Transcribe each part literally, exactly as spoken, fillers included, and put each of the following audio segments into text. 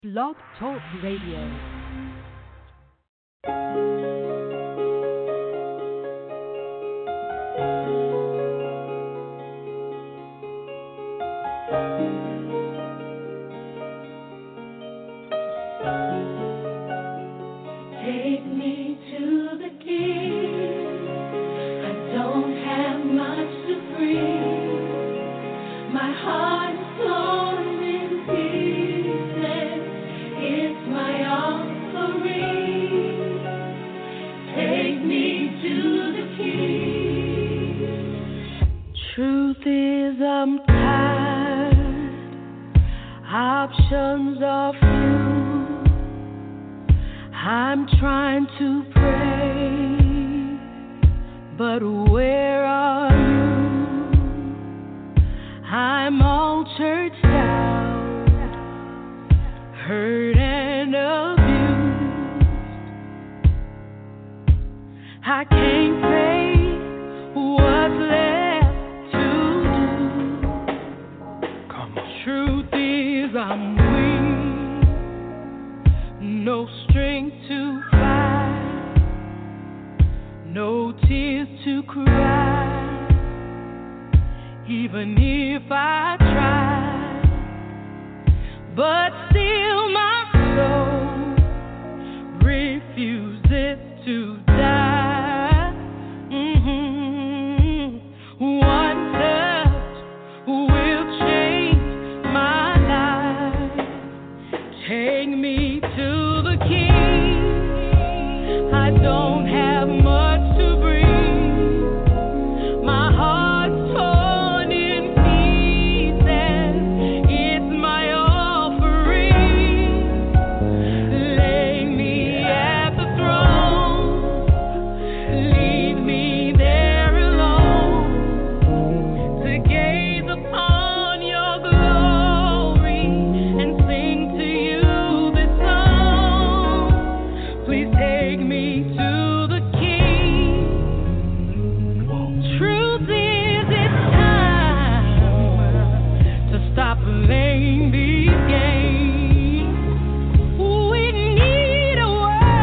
Blog Talk Radio. Take me to the King. I don't have much to bring. My heart is torn in pieces. It's my offering. Take me to the King. Truth is, I'm tired. Options are few. I'm trying to pray, but where are you? I'm all churched out, hurt and abused. I can't say what's left to do. Come on. Truth is, I'm weak, no strength to fight, no tears to cry. Even if I try, but still my soul refuses to die. Mm-hmm. One touch will change my life. Take me to the King. I don't have much to bring. My heart's torn in pieces. It's my offering. Lay me at the throne. Leave me there alone to gaze upon your glory and sing to you this song. Please take me to the King. Truth is, it's time to stop playing these games. We need a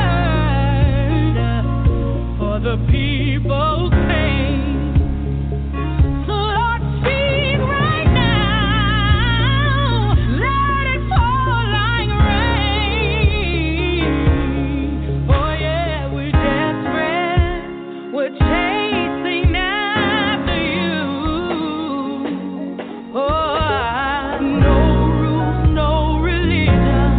word for the people's pain. So Lord, speak right now. Let it fall like rain. Oh yeah, we're desperate. We're chasing after you. Oh, I- no rules, no religion.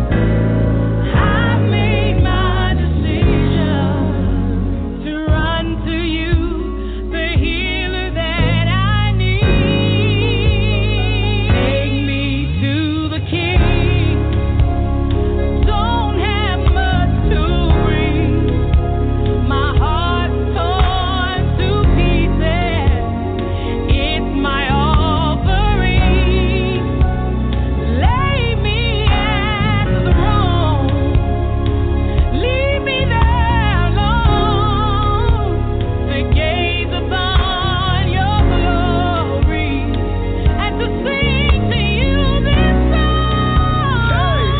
I've made my decision to run to you, the healer that I need. Take me to the King. Don't have much to bring. My heart's torn to pieces. It's my offering. Lay me at the throne. Leave me there alone to gaze upon your glory and to sing to you this song.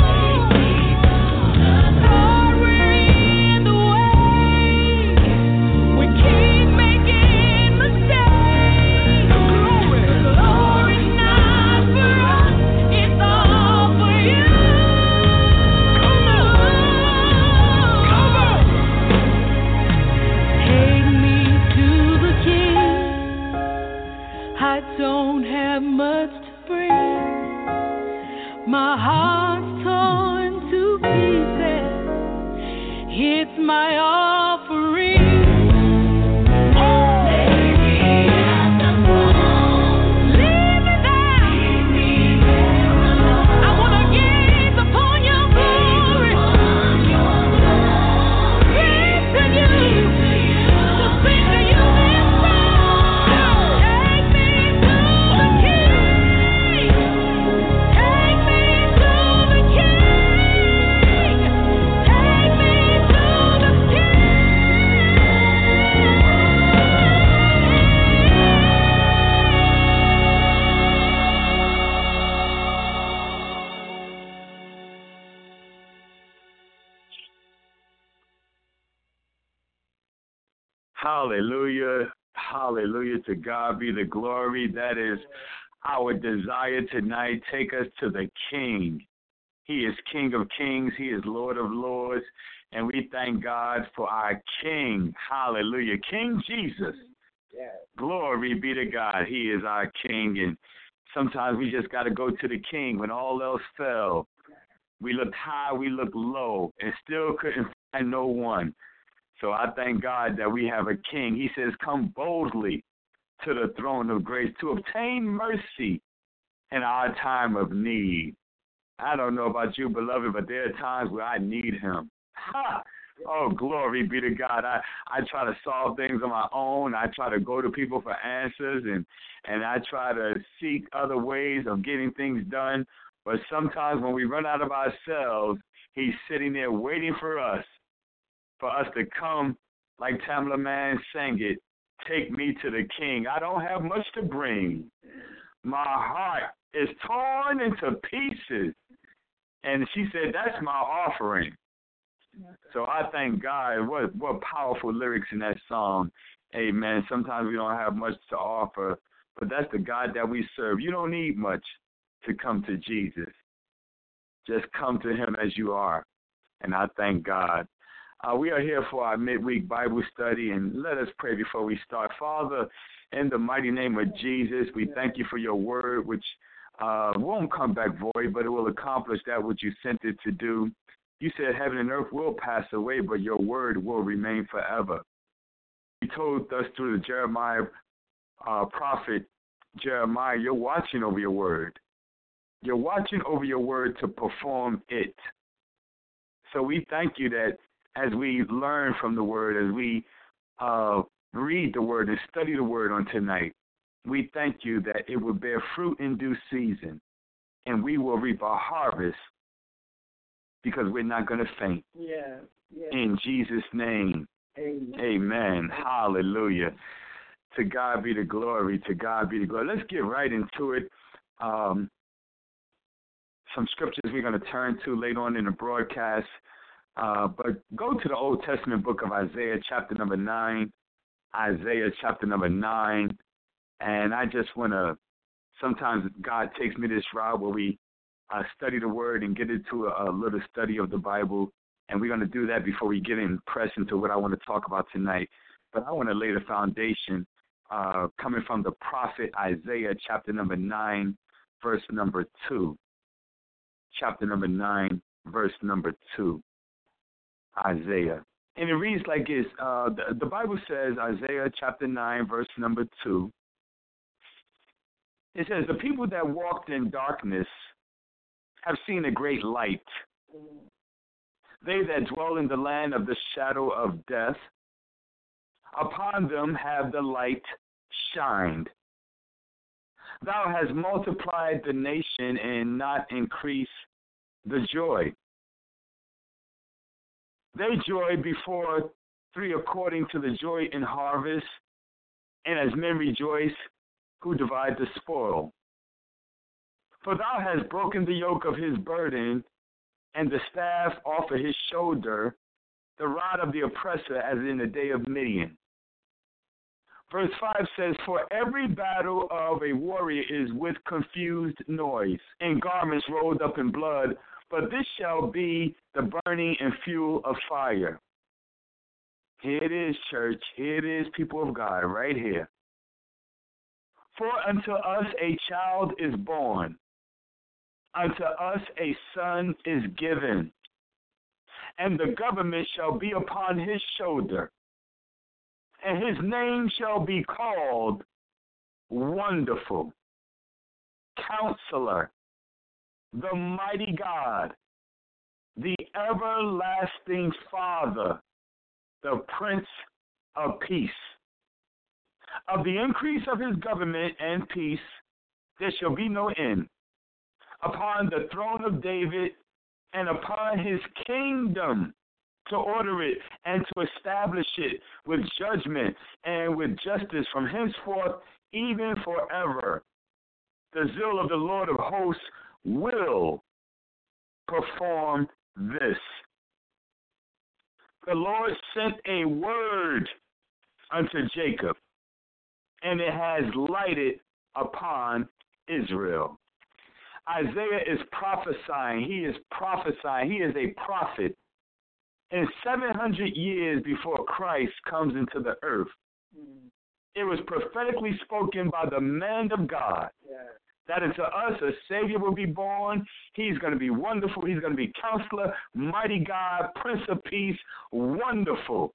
Lord, we're in the way. We keep making mistakes. Glory's not for us, it's all for you. Come on. Take me to the King. I don't have much to bring. My heart's torn to pieces. It's my offering. Leave me there. I wanna gaze upon your glory. Sing to you, to sing to you this song. Take me to the King. Take me to the King. Take me to the King. Hallelujah. Hallelujah. To God be the glory. That is our desire tonight. Take us to the King. He is King of kings. He is Lord of lords. And we thank God for our King. Hallelujah. King Jesus. Yes. Glory be to God. He is our King. And sometimes we just got to go to the King when all else fell. We looked high, we looked low, and still couldn't find no one. So I thank God that we have a King. He says, come boldly to the throne of grace to obtain mercy in our time of need. I don't know about you, beloved, but there are times where I need him. Ha! Oh, glory be to God. I, I try to solve things on my own. I try to go to people for answers, and, and I try to seek other ways of getting things done. But sometimes when we run out of ourselves, he's sitting there waiting for us, for us to come, like Tamla Man sang it, take me to the King. I don't have much to bring. My heart is torn into pieces. And she said, that's my offering. So I thank God. What what powerful lyrics in that song. Amen. Sometimes we don't have much to offer, but that's the God that we serve. You don't need much to come to Jesus. Just come to him as you are. And I thank God. Uh, we are here for our midweek Bible study, and let us pray before we start. Father, in the mighty name of Jesus, we thank you for your word, which uh, won't come back void, but it will accomplish that which you sent it to do. You said heaven and earth will pass away, but your word will remain forever. You told us through the Jeremiah uh, prophet, Jeremiah, you're watching over your word. You're watching over your word to perform it. So we thank you that as we learn from the word, as we uh, read the word and study the word on tonight, we thank you that it will bear fruit in due season, and we will reap a harvest because we're not going to faint. Yeah. Yeah. In Jesus' name, Amen. amen. Hallelujah. To God be the glory. To God be the glory. Let's get right into it. Um, some scriptures we're going to turn to later on in the broadcast. Uh, but go to the Old Testament book of Isaiah, chapter number nine. Isaiah, chapter number nine. And I just want to, sometimes God takes me this route where we uh, study the word and get into a, a little study of the Bible. And we're going to do that before we get in, press into what I want to talk about tonight. But I want to lay the foundation uh, coming from the prophet Isaiah, chapter number nine, verse number two. Chapter number nine, verse number two. Isaiah. And it reads like this. Uh, the, the Bible says, Isaiah chapter nine, verse number two. It says, the people that walked in darkness have seen a great light. They that dwell in the land of the shadow of death, upon them have the light shined. Thou hast multiplied the nation and not increased the joy. They joy before three according to the joy in harvest, and as men rejoice who divide the spoil. For thou hast broken the yoke of his burden, and the staff off of his shoulder, the rod of the oppressor as in the day of Midian. Verse five says, for every battle of a warrior is with confused noise, and garments rolled up in blood, but this shall be the burning and fuel of fire. Here it is, church. Here it is, people of God, right here. For unto us a child is born, unto us a son is given, and the government shall be upon his shoulder, and his name shall be called Wonderful, Counselor, the Mighty God, the Everlasting Father, the Prince of Peace. Of the increase of his government and peace, there shall be no end. Upon the throne of David and upon his kingdom, to order it and to establish it with judgment and with justice from henceforth, even forever. The zeal of the Lord of hosts will perform this. The Lord sent a word unto Jacob, and it has lighted upon Israel. Isaiah is prophesying. He is prophesying. He is a prophet. And seven hundred years before Christ comes into the earth, mm. it was prophetically spoken by the man of God. Yeah. That unto us a Savior will be born. He's going to be wonderful. He's going to be Counselor, Mighty God, Prince of Peace, wonderful.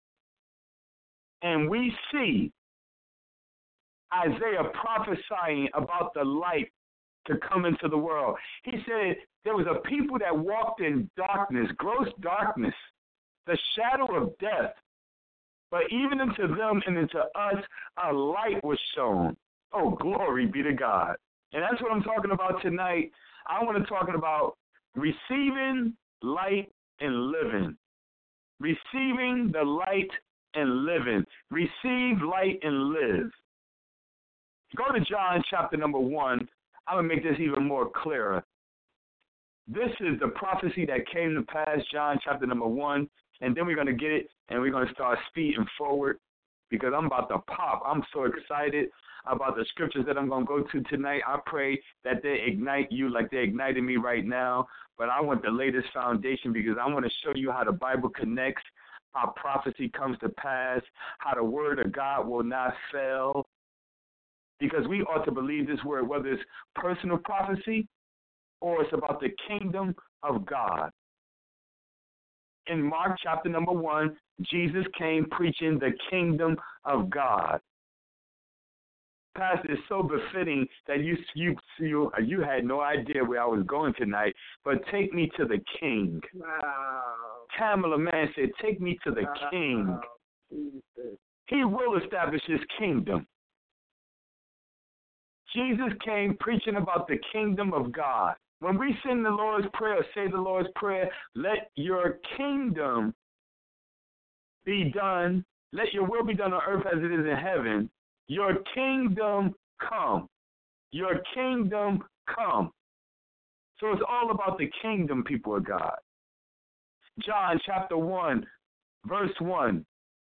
And we see Isaiah prophesying about the light to come into the world. He said there was a people that walked in darkness, gross darkness, the shadow of death. But even unto them and unto us a light was shown. Oh, glory be to God. And that's what I'm talking about tonight. I want to talk about receiving light and living. Receiving the light and living. Receive light and live. Go to John chapter number one. I'm going to make this even more clearer. This is the prophecy that came to pass, John chapter number one. And then we're going to get it, and we're going to start speeding forward because I'm about to pop. I'm so excited about the scriptures that I'm going to go to tonight. I pray that they ignite you like they're igniting me right now. But I want the latest foundation because I want to show you how the Bible connects, how prophecy comes to pass, how the word of God will not fail. Because we ought to believe this word, whether it's personal prophecy or it's about the kingdom of God. In Mark chapter number one, Jesus came preaching the kingdom of God. Pastor, it's so befitting that you you you you had no idea where I was going tonight, but take me to the King. Wow. Tamala Man said, take me to the wow. King. Jesus. He will establish his kingdom. Jesus came preaching about the kingdom of God. When we sing the Lord's Prayer, say the Lord's Prayer, let your kingdom be done, let your will be done on earth as it is in heaven. Your kingdom come. Your kingdom come. So it's all about the kingdom, people of God. John chapter one, verse one.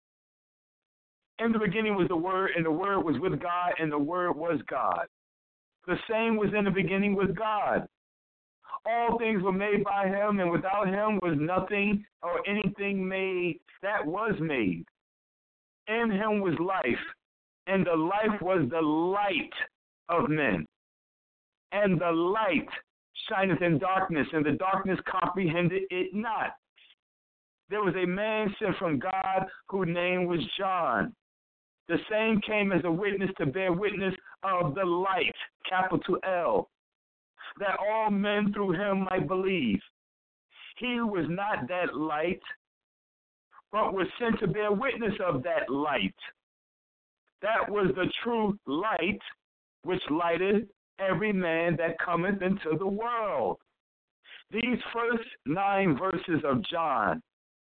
In the beginning was the Word, and the Word was with God, and the Word was God. The same was in the beginning with God. All things were made by him, and without him was nothing or anything made that was made. In him was life, and the life was the light of men. And the light shineth in darkness, and the darkness comprehended it not. There was a man sent from God whose name was John. The same came as a witness to bear witness of the light, capital L, that all men through him might believe. He was not that light, but was sent to bear witness of that light. That was the true light, which lighteth every man that cometh into the world. These first nine verses of John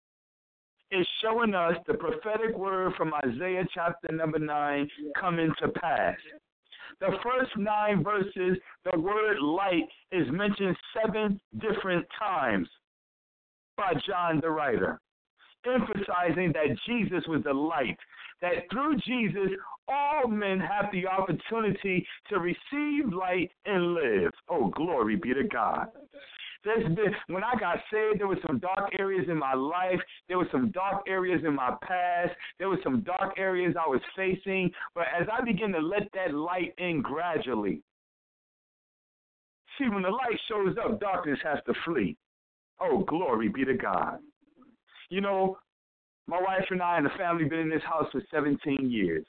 is showing us the prophetic word from Isaiah chapter number nine coming to pass. The first nine verses, the word light is mentioned seven different times by John the writer, emphasizing that Jesus was the light, that through Jesus, all men have the opportunity to receive light and live. Oh, glory be to God. There's been, when I got saved, there were some dark areas in my life. There were some dark areas in my past. There were some dark areas I was facing. But as I began to let that light in gradually, see, when the light shows up, darkness has to flee. Oh, glory be to God. You know, my wife and I and the family been in this house for seventeen years.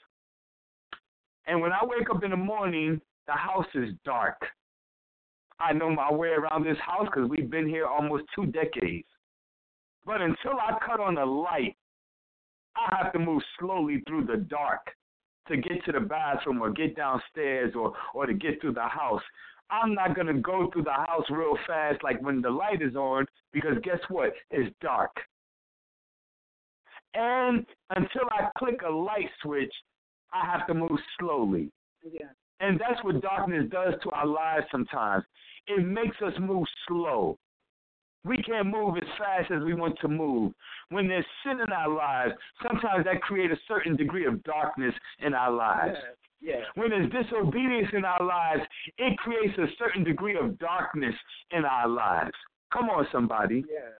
And when I wake up in the morning, the house is dark. I know my way around this house because we've been here almost two decades. But until I cut on the light, I have to move slowly through the dark to get to the bathroom or get downstairs or, or to get through the house. I'm not going to go through the house real fast like when the light is on because guess what? It's dark. And until I click a light switch, I have to move slowly. Yeah. And that's what darkness does to our lives sometimes. It makes us move slow. We can't move as fast as we want to move. When there's sin in our lives, sometimes that creates a certain degree of darkness in our lives. Yeah. Yeah. When there's disobedience in our lives, it creates a certain degree of darkness in our lives. Come on, somebody. Yeah.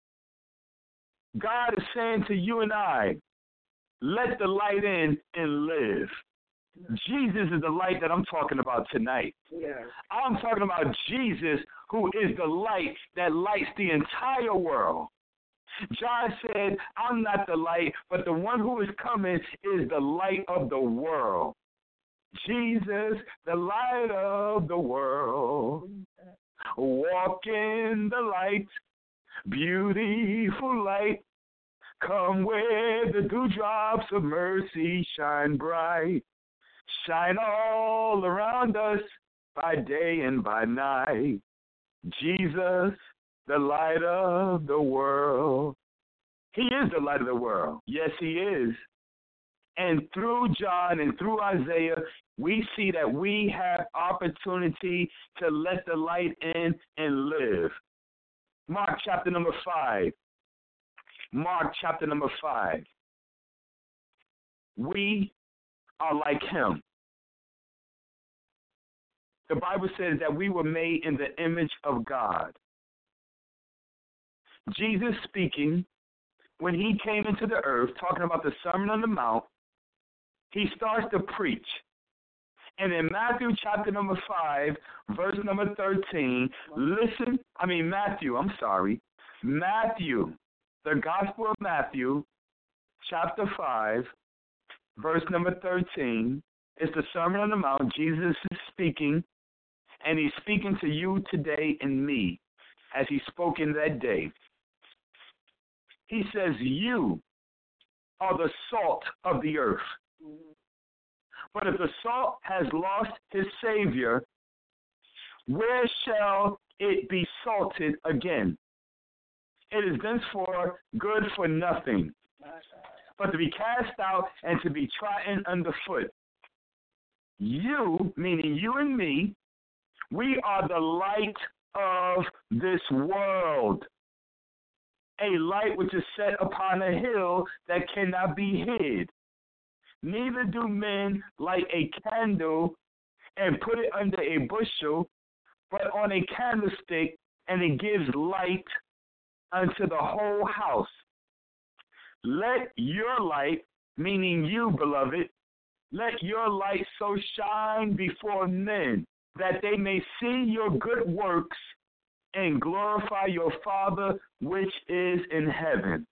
God is saying to you and I, let the light in and live. Jesus is the light that I'm talking about tonight. Yeah. I'm talking about Jesus, who is the light that lights the entire world. John said, I'm not the light, but the one who is coming is the light of the world. Jesus, the light of the world. Walk in the light, beautiful light. Come where the dewdrops of mercy shine bright. Shine all around us by day and by night. Jesus, the light of the world. He is the light of the world. Yes, he is. And through John and through Isaiah, we see that we have opportunity to let the light in and live. Mark chapter number five. Mark chapter number five. We are like him. The Bible says that we were made in the image of God. Jesus speaking, when he came into the earth, talking about the Sermon on the Mount, he starts to preach. And in Matthew chapter number five, verse number thirteen, listen, I mean Matthew, I'm sorry, Matthew, the Gospel of Matthew, chapter five, verse number thirteen, is the Sermon on the Mount. Jesus is speaking, and he's speaking to you today and me, as he spoke in that day. He says, you are the salt of the earth. But if the salt has lost his Savior, where shall it be salted again? It is thenceforth good for nothing, but to be cast out and to be trodden underfoot. You, meaning you and me, we are the light of this world, a light which is set upon a hill that cannot be hid. Neither do men light a candle and put it under a bushel, but on a candlestick, and it gives light unto the whole house. Let your light, meaning you, beloved, let your light so shine before men that they may see your good works and glorify your Father which is in heaven.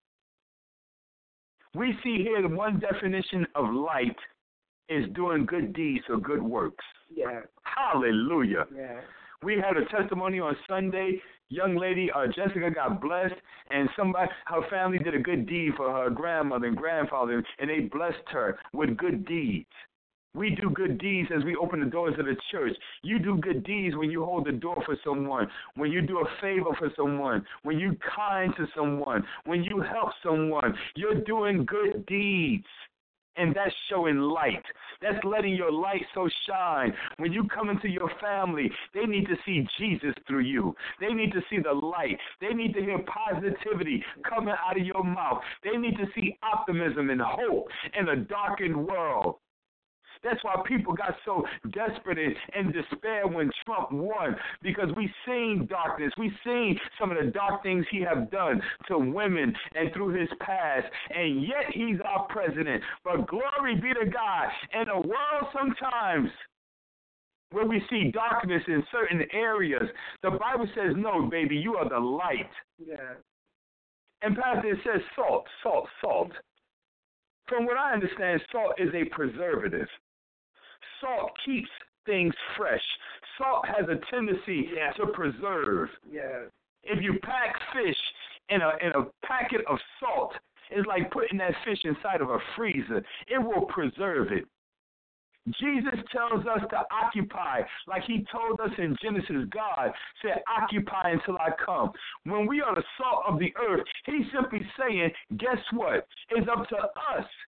We see here the one definition of light is doing good deeds or good works. Yeah. Hallelujah. Yeah. We had a testimony on Sunday. Young lady, uh, Jessica, got blessed, and somebody, her family did a good deed for her grandmother and grandfather, and they blessed her with good deeds. We do good deeds as we open the doors of the church. You do good deeds when you hold the door for someone, when you do a favor for someone, when you're kind to someone, when you help someone. You're doing good deeds. And that's showing light. That's letting your light so shine. When you come into your family, they need to see Jesus through you. They need to see the light. They need to hear positivity coming out of your mouth. They need to see optimism and hope in a darkened world. That's why people got so desperate and in despair when Trump won, because we seen darkness. We seen some of the dark things he have done to women and through his past, and yet he's our president. But glory be to God. In a world sometimes where we see darkness in certain areas, the Bible says, no, baby, you are the light. Yeah. And Pastor, it says salt, salt, salt. From what I understand, salt is a preservative. Salt keeps things fresh. Salt has a tendency yeah. to preserve. Yeah. If you pack fish in a in a packet of salt, it's like putting that fish inside of a freezer. It will preserve it. Jesus tells us to occupy, like he told us in Genesis. God said, occupy until I come. When we are the salt of the earth, he's simply saying, guess what? It's up to us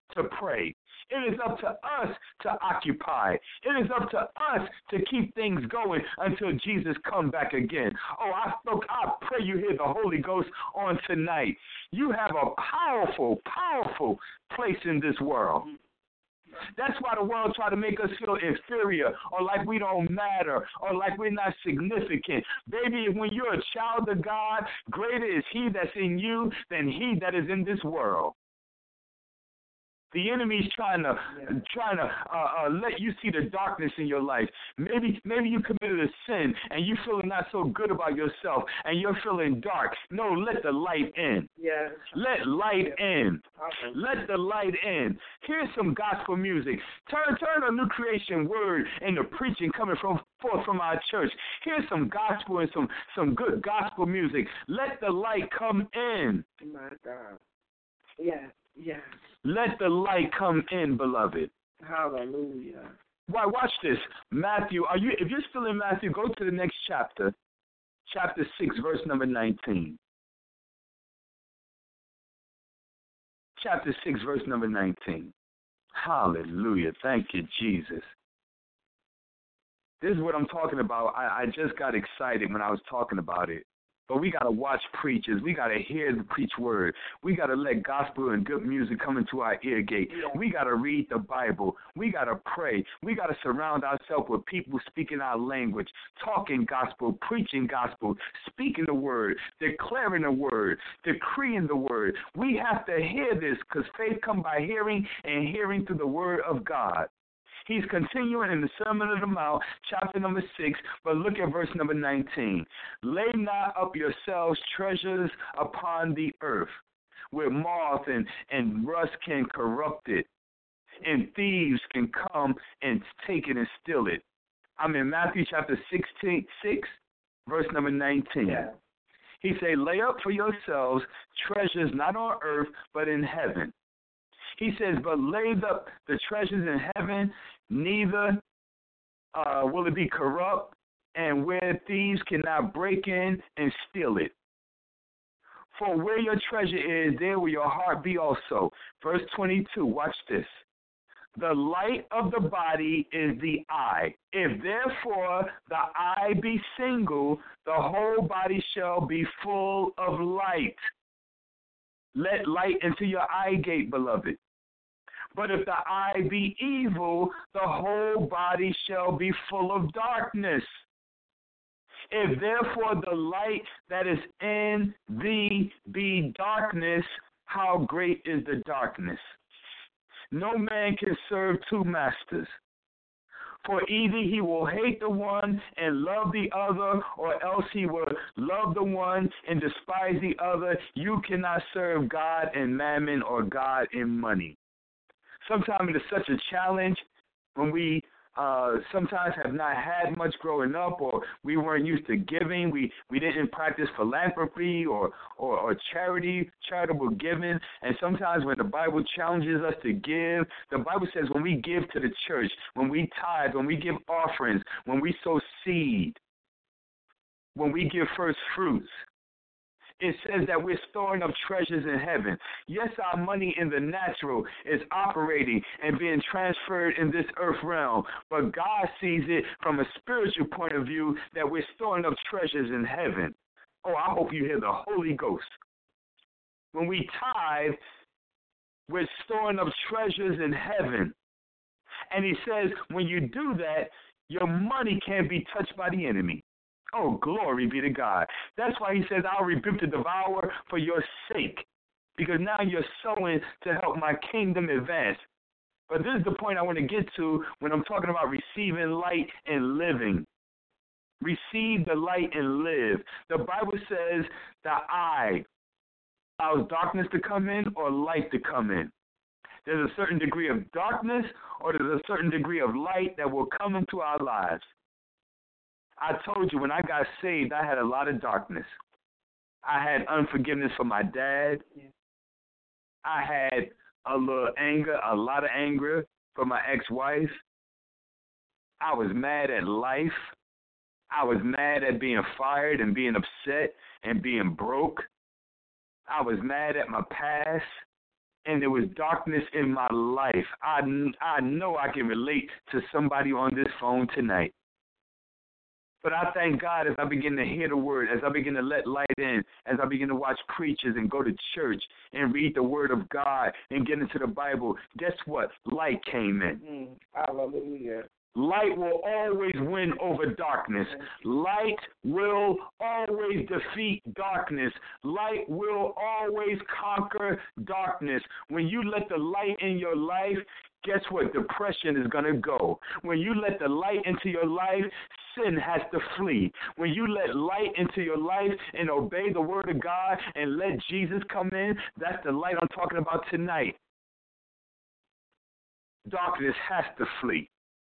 to pray. It is up to us to occupy. It is up to us to keep things going until Jesus comes back again. Oh, I, look, I pray you hear the Holy Ghost on tonight. You have a powerful, powerful place in this world. That's why the world try to make us feel inferior or like we don't matter or like we're not significant. Baby, when you're a child of God, greater is he that's in you than he that is in this world. The enemy's trying to yeah. trying to uh, uh, let you see the darkness in your life. Maybe maybe you committed a sin and you feeling not so good about yourself and you're feeling dark. No, let the light in. Yes. Let light yeah. in. Okay. Let the light in. Here's some gospel music. Turn turn a new creation word into preaching coming from forth from our church. Here's some gospel and some some good gospel music. Let the light come in. My God. Yeah. Yes. Let the light come in, beloved. Hallelujah. Why? Watch this, Matthew. Are you? If you're still in Matthew, go to the next chapter, chapter six, verse number nineteen. Chapter six, verse number nineteen. Hallelujah. Thank you, Jesus. This is what I'm talking about. I, I just got excited when I was talking about it. But we got to watch preachers. We got to hear the preach word. We got to let gospel and good music come into our ear gate. Yeah. We got to read the Bible. We got to pray. We got to surround ourselves with people speaking our language, talking gospel, preaching gospel, speaking the word, declaring the word, decreeing the word. We have to hear this because faith comes by hearing and hearing through the word of God. He's continuing in the Sermon on the Mount, chapter number six, but look at verse number nineteen. Lay not up yourselves treasures upon the earth, where moth and, and rust can corrupt it, and thieves can come and take it and steal it. I'm in Matthew chapter sixteen, six, verse number nineteen. Yeah. He say, lay up for yourselves treasures not on earth, but in heaven. He says, but lay up the treasures in heaven, neither uh, will it be corrupt, and where thieves cannot break in and steal it. For where your treasure is, there will your heart be also. Verse twenty-two, watch this. The light of the body is the eye. If therefore the eye be single, the whole body shall be full of light. Let light into your eye gate, beloved. But if the eye be evil, the whole body shall be full of darkness. If therefore the light that is in thee be darkness, how great is the darkness? No man can serve two masters. For either he will hate the one and love the other, or else he will love the one and despise the other. You cannot serve God and mammon or God and money. Sometimes it is such a challenge when we uh, sometimes have not had much growing up, or we weren't used to giving. We we didn't practice philanthropy or, or, or charity, charitable giving. And sometimes when the Bible challenges us to give, the Bible says when we give to the church, when we tithe, when we give offerings, when we sow seed, when we give first fruits, it says that we're storing up treasures in heaven. Yes, our money in the natural is operating and being transferred in this earth realm, but God sees it from a spiritual point of view that we're storing up treasures in heaven. Oh, I hope you hear the Holy Ghost. When we tithe, we're storing up treasures in heaven. And he says when you do that, your money can't be touched by the enemy. Oh, glory be to God. That's why he says, I'll rebuke the devourer for your sake, because now you're sowing to help my kingdom advance. But this is the point I want to get to when I'm talking about receiving light and living. Receive the light and live. The Bible says the eye allows darkness to come in or light to come in. There's a certain degree of darkness or there's a certain degree of light that will come into our lives. I told you when I got saved, I had a lot of darkness. I had unforgiveness for my dad. Yeah. I had a little anger, a lot of anger for my ex-wife. I was mad at life. I was mad at being fired and being upset and being broke. I was mad at my past. and there was darkness in my life. I, I know I can relate to somebody on this phone tonight. But I thank God as I begin to hear the word, as I begin to let light in, as I begin to watch preachers and go to church and read the word of God and get into the Bible. Guess what? Light came in. Mm, hallelujah. Light will always win over darkness. Light will always defeat darkness. Light will always conquer darkness. When you let the light in your life, guess what? Depression is going to go. When you let the light into your life, sin has to flee. When you let light into your life and obey the word of God and let Jesus come in, that's the light I'm talking about tonight. Darkness has to flee.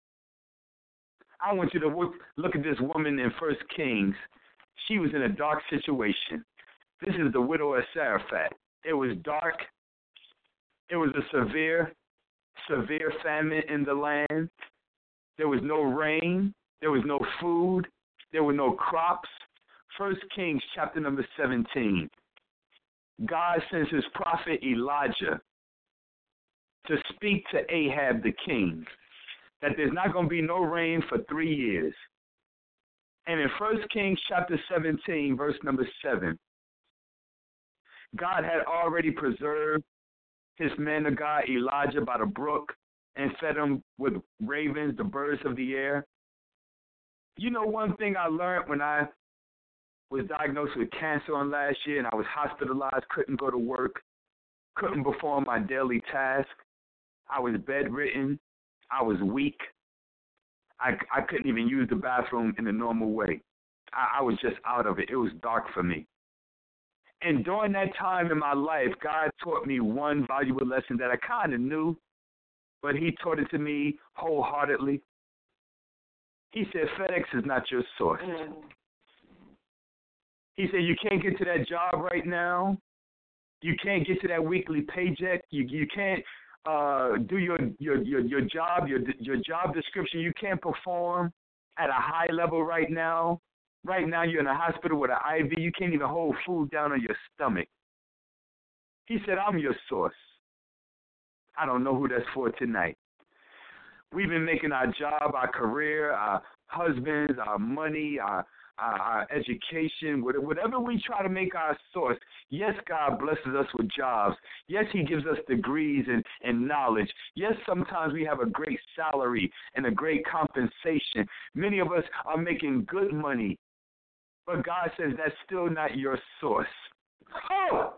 I want you to look, look at this woman in First Kings. She was in a dark situation. This is the widow of Zarephath. It was dark. It was a severe, severe famine in the land. There was no rain. There was no food. There were no crops. First Kings chapter number seventeen. God sends his prophet Elijah to speak to Ahab the king that there's not going to be no rain for three years. And in First Kings chapter seventeen, verse number seven, God had already preserved his man of God, Elijah, by the brook and fed him with ravens, the birds of the air. You know, one thing I learned when I was diagnosed with cancer on last year and I was hospitalized, couldn't go to work, couldn't perform my daily task. I was bedridden. I was weak. I, I couldn't even use the bathroom in a normal way. I, I was just out of it. It was dark for me. And during that time in my life, God taught me one valuable lesson that I kind of knew, but he taught it to me wholeheartedly. He said, FedEx is not your source. Mm. He said, you can't get to that job right now. You can't get to that weekly paycheck. You you can't uh, do your, your, your, your job, your, your job description. You can't perform at a high level right now. Right now you're in a hospital with an I V. You can't even hold food down on your stomach. He said, I'm your source. I don't know who that's for tonight. We've been making our job, our career, our husbands, our money, our, our, our education, whatever we try to make our source. Yes, God blesses us with jobs. Yes, he gives us degrees and, and knowledge. Yes, sometimes we have a great salary and a great compensation. Many of us are making good money, but God says that's still not your source. Oh!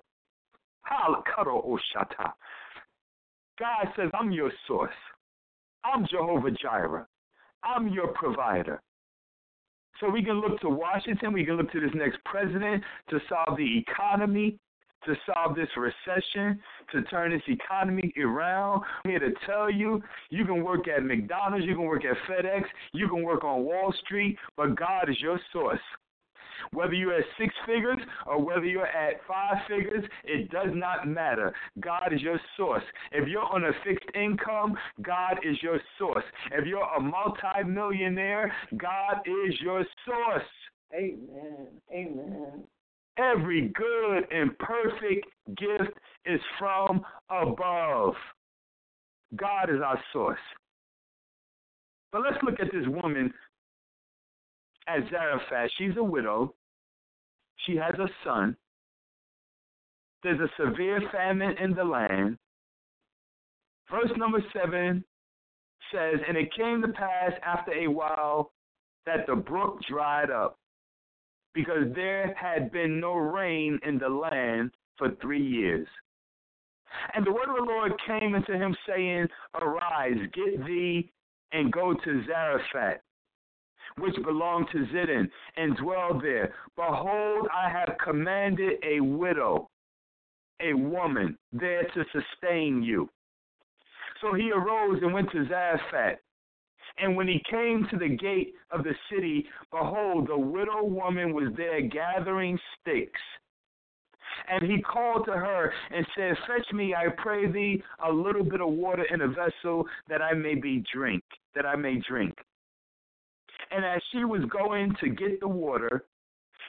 God says, I'm your source. I'm Jehovah Jireh. I'm your provider. So we can look to Washington. We can look to this next president to solve the economy, to solve this recession, to turn this economy around. I'm here to tell you, you can work at McDonald's, you can work at FedEx, you can work on Wall Street, but God is your source. Whether you're at six figures or whether you're at five figures, it does not matter. God is your source. If you're on a fixed income, God is your source. If you're a multimillionaire, God is your source. Amen. Amen. Every good and perfect gift is from above. God is our source. But let's look at this woman at Zarephath. She's a widow. She has a son. There's a severe famine in the land. Verse number seven says, and it came to pass after a while that the brook dried up, because there had been no rain in the land for three years. And the word of the Lord came unto him, saying, arise, get thee, and go to Zarephath, which belonged to Zidon, and dwell there. Behold, I have commanded a widow, a woman, there to sustain you. So he arose and went to Zarephath. And when he came to the gate of the city, behold, the widow woman was there gathering sticks. And he called to her and said, fetch me, I pray thee, a little bit of water in a vessel, that I may be drink, that I may drink. And as she was going to get the water,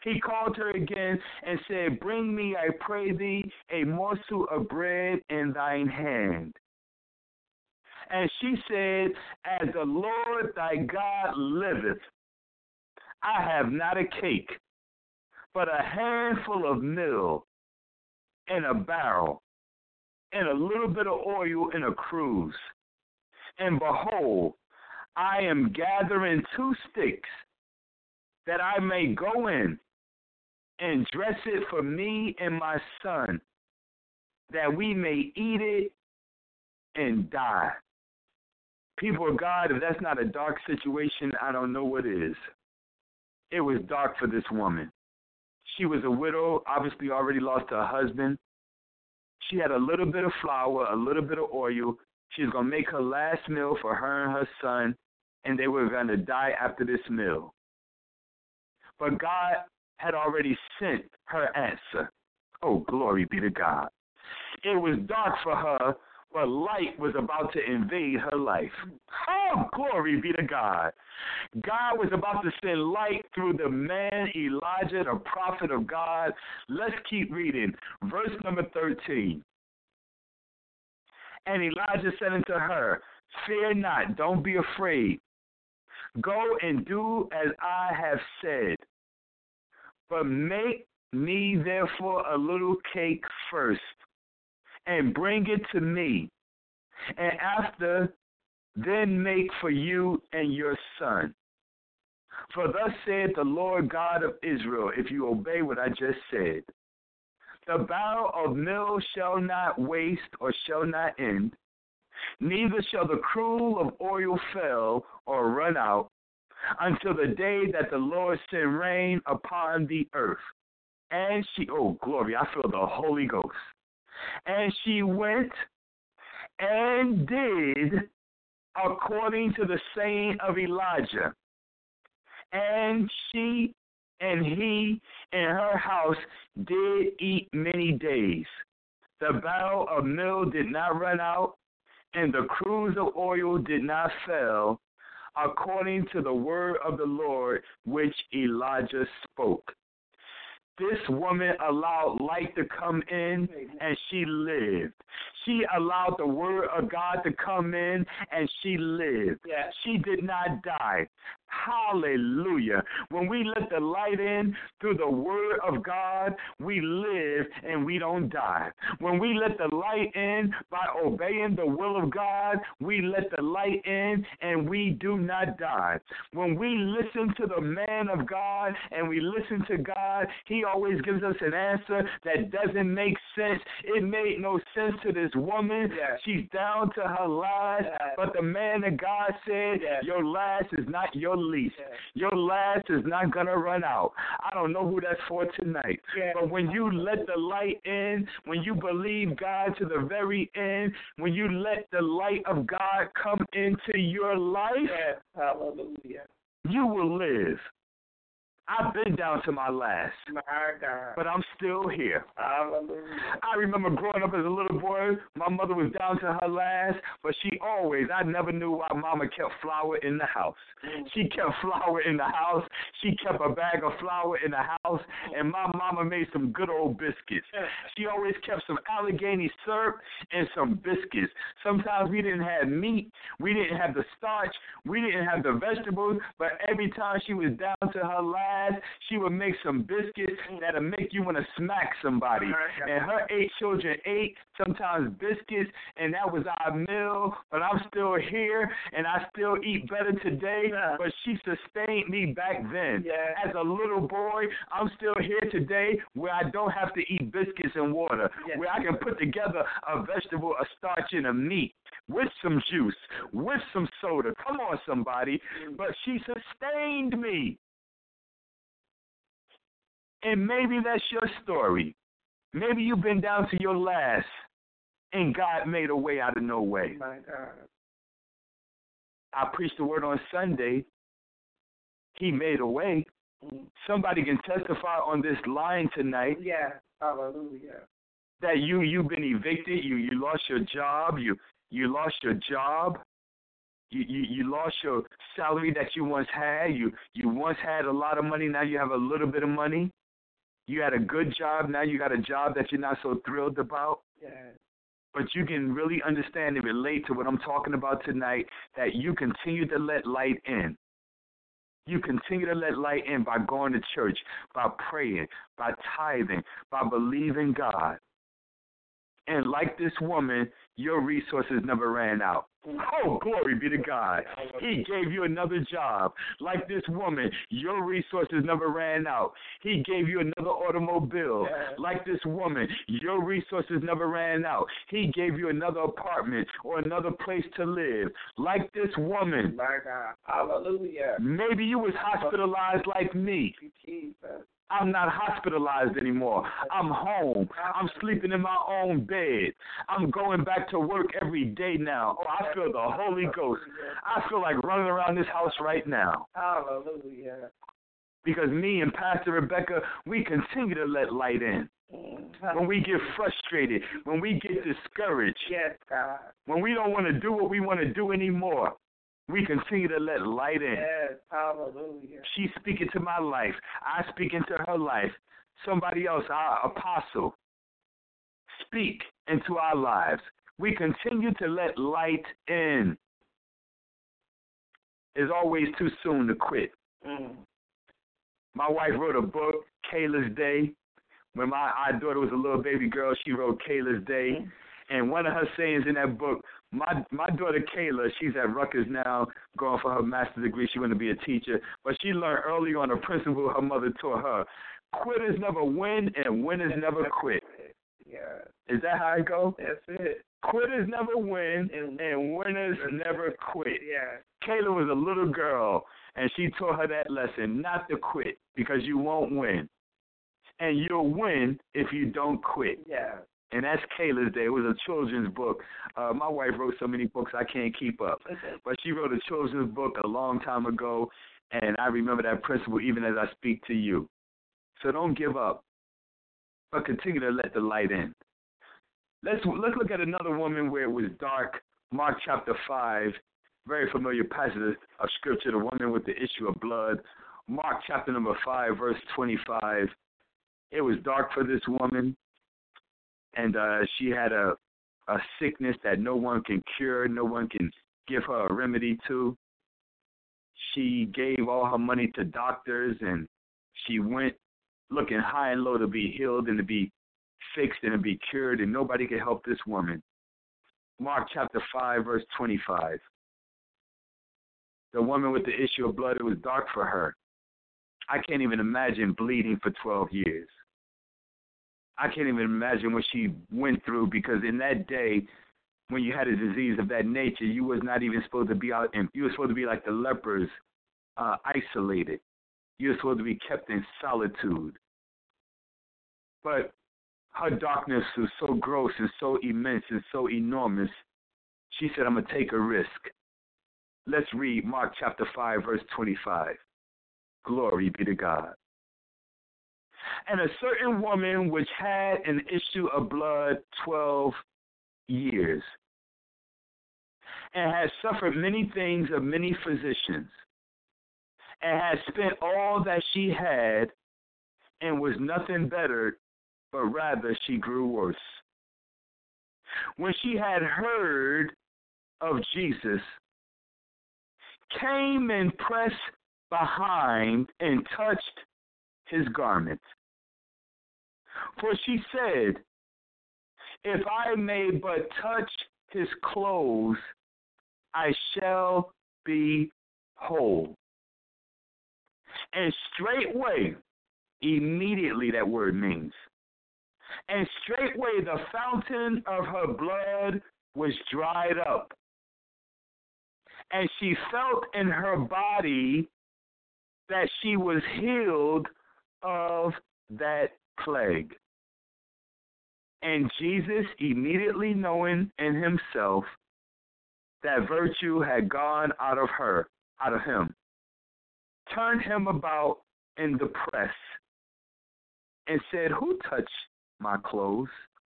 He called her again and said, bring me, I pray thee, a morsel of bread in thine hand. And she said, as the Lord thy God liveth, I have not a cake, but a handful of meal in a barrel, and a little bit of oil in a cruse. And behold, I am gathering two sticks, that I may go in and dress it for me and my son, that we may eat it and die. People of God, if that's not a dark situation, I don't know what is. It was dark for this woman. She was a widow, obviously already lost her husband. She had a little bit of flour, a little bit of oil. She was going to make her last meal for her and her son, and they were going to die after this meal. But God had already sent her answer. Oh, glory be to God. It was dark for her, but light was about to invade her life. Oh, glory be to God. God was about to send light through the man Elijah, the prophet of God. Let's keep reading. Verse number thirteen. And Elijah said unto her, fear not, don't be afraid. Go and do as I have said. But make me therefore a little cake first, and bring it to me, and after then make for you and your son. For thus saith the Lord God of Israel, if you obey what I just said, the barrel of meal shall not waste or shall not end, neither shall the cruse of oil fail or run out, until the day that the Lord send rain upon the earth. And she, oh glory, I feel the Holy Ghost. And she went and did according to the saying of Elijah. And she and he and her house did eat many days. The barrel of meal did not run out, and the cruse of oil did not fail, according to the word of the Lord which Elijah spoke. This woman allowed light to come in, and she lived. She allowed the word of God to come in, and she lived. Yeah. She did not die. Hallelujah. When we let the light in through the word of God, we live and we don't die. When we let the light in by obeying the will of God, we let the light in and we do not die. When we listen to the man of God and we listen to God, he always gives us an answer that doesn't make sense. It made no sense to this woman. Yeah. She's down to her last, Yeah. but the man of God said, Yeah. your last is not your least. Yeah. Your last is not going to run out. I don't know who that's for tonight. Yeah. But when you let the light in, when you believe God to the very end, when you let the light of God come into your life, Yeah. Hallelujah. you will live. I've been down to my last, My God. but I'm still here. Hallelujah. I remember growing up as a little boy, my mother was down to her last, but she always, I never knew why mama kept flour in the house. She kept flour in the house. She kept a bag of flour in the house, and my mama made some good old biscuits. She always kept some Allegheny syrup and some biscuits. Sometimes we didn't have meat. We didn't have the starch. We didn't have the vegetables, but every time she was down to her last, she would make some biscuits that'll make you want to smack somebody. And her eight children ate sometimes biscuits, and that was our meal. But I'm still here, and I still eat better today. But she sustained me back then. Yeah. As a little boy, I'm still here today where I don't have to eat biscuits and water, Yeah. where I can put together a vegetable, a starch, and a meat with some juice, with some soda. Come on, somebody. But she sustained me. And maybe that's your story. Maybe you've been down to your last, and God made a way out of no way. My God. I preached the word on Sunday. He made a way. Somebody can testify on this line tonight Yeah. Hallelujah. that you, you've been evicted, you, you lost your job, you, you lost your job, you, you, you lost your salary that you once had, you, you once had a lot of money, now you have a little bit of money. You had a good job. Now you got a job that you're not so thrilled about. Yes. But you can really understand and relate to what I'm talking about tonight, that you continue to let light in. You continue to let light in by going to church, by praying, by tithing, by believing God. And like this woman, your resources never ran out. Oh, glory be to God. He gave you another job. Like this woman, your resources never ran out. He gave you another automobile. Yes. Like this woman, your resources never ran out. He gave you another apartment or another place to live. Like this woman, My God. Hallelujah. maybe you was hospitalized like me. Jesus. I'm not hospitalized anymore. I'm home. I'm sleeping in my own bed. I'm going back to work every day now. Oh, I feel the Holy Ghost. I feel like running around this house right now. Hallelujah. Because me and Pastor Rebecca, we continue to let light in. When we get frustrated, when we get discouraged, Yes, God. when we don't want to do what we want to do anymore, we continue to let light in. Yes. Hallelujah. She's speaking to my life. I speak into her life. Somebody else, our apostle, speak into our lives. We continue to let light in. It's always too soon to quit. Mm. My wife wrote a book, Kayla's Day. When my our daughter was a little baby girl, she wrote Kayla's Day. Mm. And one of her sayings in that book, my my daughter Kayla, she's at Rutgers now, going for her master's degree. She want to be a teacher. But she learned early on a principle her mother taught her. Quitters never win and winners never quit. Yeah. Is that how it goes? That's it. Quitters never win and winners never quit. Yeah. Kayla was a little girl, and she taught her that lesson, not to quit, because you won't win. And you'll win if you don't quit. Yeah. And that's Kayla's Day. It was a children's book. Uh, my wife wrote so many books I can't keep up. But she wrote a children's book a long time ago, and I remember that principle even as I speak to you. So don't give up, but continue to let the light in. Let's let's look at another woman where it was dark. Mark chapter five, very familiar passage of scripture, the woman with the issue of blood. Mark chapter number five, verse twenty-five. It was dark for this woman, and uh, she had a, a sickness that no one can cure, no one can give her a remedy to. She gave all her money to doctors, and she went looking high and low to be healed and to be fixed and to be cured, and nobody could help this woman. Mark chapter five, verse twenty-five. The woman with the issue of blood, it was dark for her. I can't even imagine bleeding for twelve years. I can't even imagine what she went through, because in that day, when you had a disease of that nature, you was not even supposed to be out, and you were supposed to be like the lepers, uh, isolated. You were supposed to be kept in solitude. But her darkness was so gross and so immense and so enormous, she said, I'm going to take a risk. Let's read Mark chapter five, verse twenty-five. Glory be to God. And a certain woman which had an issue of blood twelve years, and had suffered many things of many physicians, and had spent all that she had, and was nothing better, but rather she grew worse. When she had heard of Jesus, came and pressed behind and touched his garment. For she said, if I may but touch his clothes, I shall be whole. And straightway, immediately that word means, and straightway the fountain of her blood was dried up, and she felt in her body that she was healed of that plague. And Jesus, immediately knowing in himself that virtue had gone out of her, out of him, turned him about in the press and said, who touched my clothes?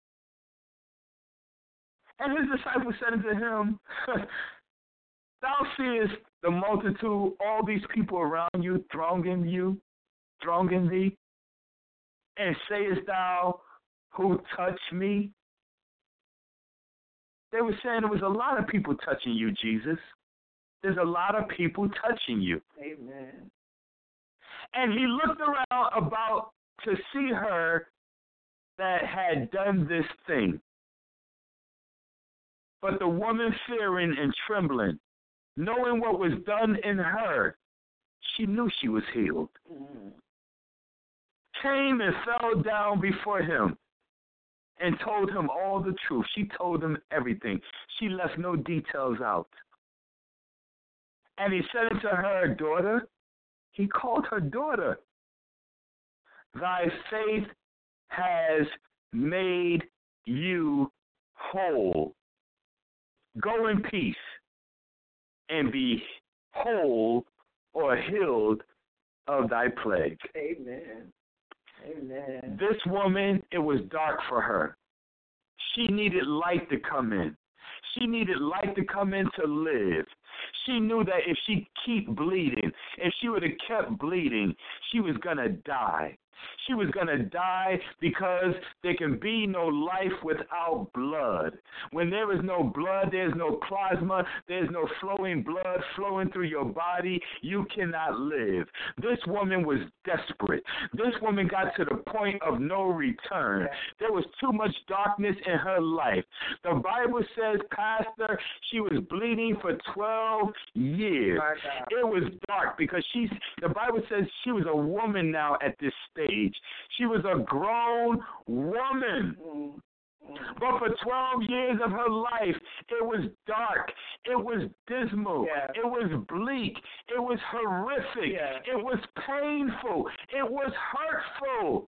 And his disciples said unto him, thou seest the multitude, all these people around you, thronging you, thronging thee, And sayest thou, who touched me? They were saying there was a lot of people touching you, Jesus. There's a lot of people touching you. Amen. And he looked around about to see her that had done this thing. But the woman, fearing and trembling, knowing what was done in her, she knew she was healed, Mm. came and fell down before him and told him all the truth. She told him everything. She left no details out. And he said unto her, daughter, he called her daughter, thy faith has made you whole. Go in peace and be whole or healed of thy plague. Amen. Amen. This woman, it was dark for her. She needed light to come in. She needed light to come in to live. She knew that if she keep bleeding, if she would have kept bleeding, she was going to die. She was going to die because there can be no life without blood. When there is no blood, there's no plasma, there's no flowing blood flowing through your body, you cannot live. This woman was desperate. This woman got to the point of no return. There was too much darkness in her life. The Bible says, Pastor, she was bleeding for twelve years. My God. It was dark because she's, the Bible says she was a woman now at this stage. She was a grown woman. Mm. Mm. But for twelve years of her life, it was dark. It was dismal. Yeah. It was bleak. It was horrific. Yeah. It was painful. It was hurtful.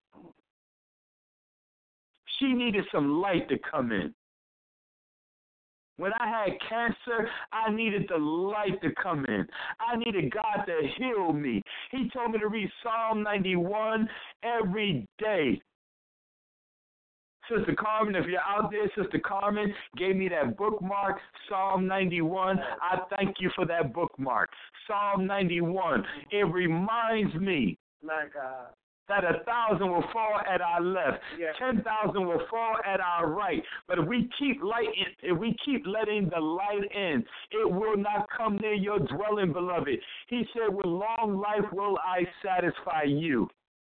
She needed some light to come in. When I had cancer, I needed the light to come in. I needed God to heal me. He told me to read Psalm ninety-one every day. Sister Carmen, if you're out there, Sister Carmen gave me that bookmark, Psalm ninety-one. I thank you for that bookmark. Psalm ninety-one. It reminds me My God. that a thousand will fall at our left, Yeah. ten thousand will fall at our right. But if we keep light, if we keep letting the light in, it will not come near your dwelling, beloved. He said, "With long life will I satisfy you."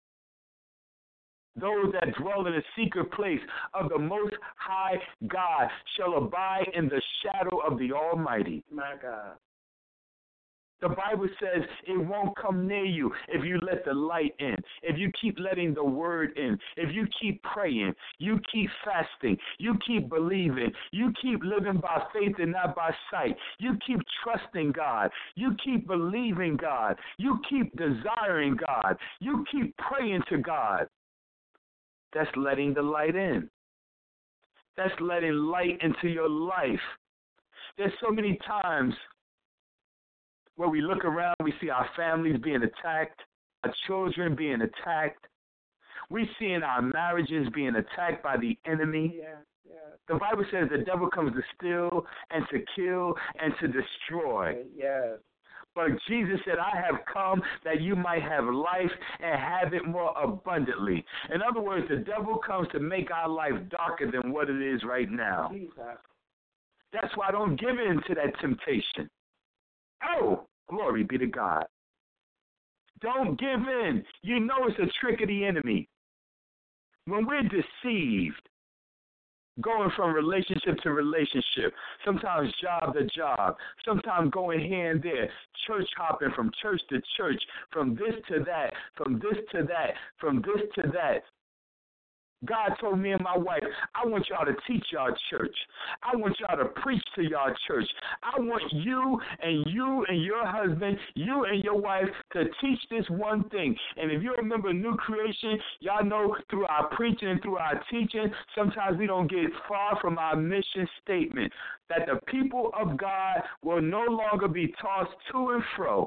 Those that dwell in the secret place of the Most High God shall abide in the shadow of the Almighty. My God. The Bible says it won't come near you if you let the light in, if you keep letting the word in, if you keep praying, you keep fasting, you keep believing, you keep living by faith and not by sight, you keep trusting God, you keep believing God, you keep desiring God, you keep praying to God. That's letting the light in. That's letting light into your life. There's so many times where we look around, we see our families being attacked, our children being attacked. We see in our marriages being attacked by the enemy. Yeah. Yeah. The Bible says the devil comes to steal and to kill and to destroy. Yes. But Jesus said, I have come that you might have life and have it more abundantly. In other words, the devil comes to make our life darker than what it is right now. Jesus. That's why I don't give in to that temptation. Oh, glory be to God. Don't give in. You know it's a trick of the enemy. When we're deceived, going from relationship to relationship, sometimes job to job, sometimes going here and there, church hopping from church to church, from this to that, from this to that, from this to that. God told me and my wife, I want y'all to teach y'all church. I want y'all to preach to y'all church. I want you and you and your husband, you and your wife to teach this one thing. And if you remember New Creation, y'all know through our preaching and through our teaching, sometimes we don't get far from our mission statement that the people of God will no longer be tossed to and fro.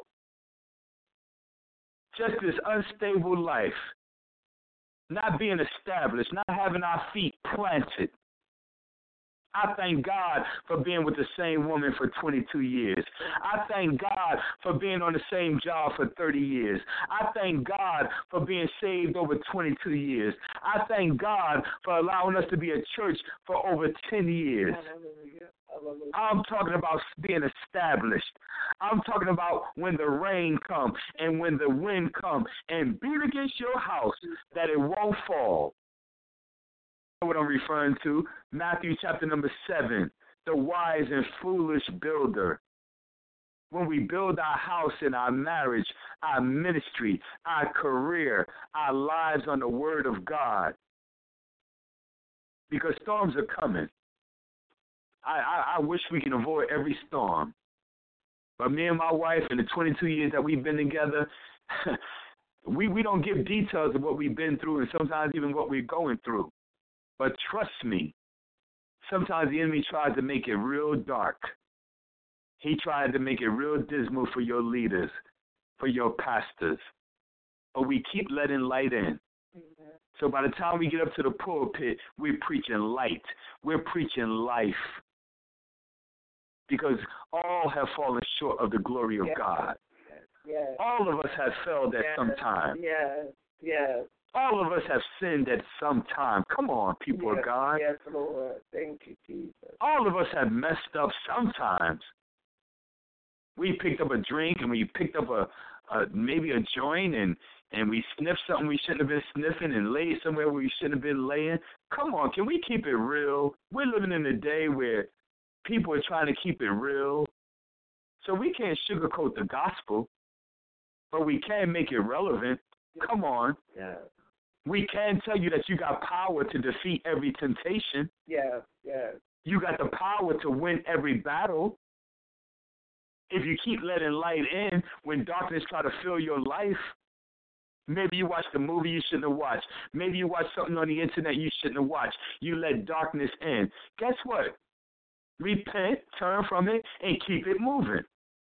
Just this unstable life. Not being established, not having our feet planted. I thank God for being with the same woman for twenty-two years. I thank God for being on the same job for thirty years. I thank God for being saved over twenty-two years. I thank God for allowing us to be a church for over ten years. I'm talking about being established. I'm talking about when the rain comes and when the wind comes and beat against your house that it won't fall. What I'm referring to, Matthew chapter number seven, the wise and foolish builder. When we build our house and our marriage, our ministry, our career, our lives on the word of God. Because storms are coming. I, I, I wish we can avoid every storm. But me and my wife, in the twenty-two years that we've been together, we, we don't give details of what we've been through and sometimes even what we're going through. But trust me, sometimes the enemy tries to make it real dark. He tried to make it real dismal for your leaders, for your pastors. But we keep letting light in. So by the time we get up to the pulpit, we're preaching light. We're preaching life. Because all have fallen short of the glory of yes. God. Yes. All of us have failed at yes. some time. Yes, yes. All of us have sinned at some time. Come on, people yes. of God. Yes, Lord. Thank you, Jesus. All of us have messed up sometimes. We picked up a drink and we picked up a, a maybe a joint and, and we sniffed something we shouldn't have been sniffing and laid somewhere where we shouldn't have been laying. Come on, can we keep it real? We're living in a day where people are trying to keep it real. So we can't sugarcoat the gospel, but we can make it relevant. Come on. Yeah. We can tell you that you got power to defeat every temptation. Yes, yes. You got the power to win every battle. If you keep letting light in when darkness try to fill your life, maybe you watched a movie you shouldn't have watched. Maybe you watched something on the internet you shouldn't have watched. You let darkness in. Guess what? Repent, turn from it, and keep it moving.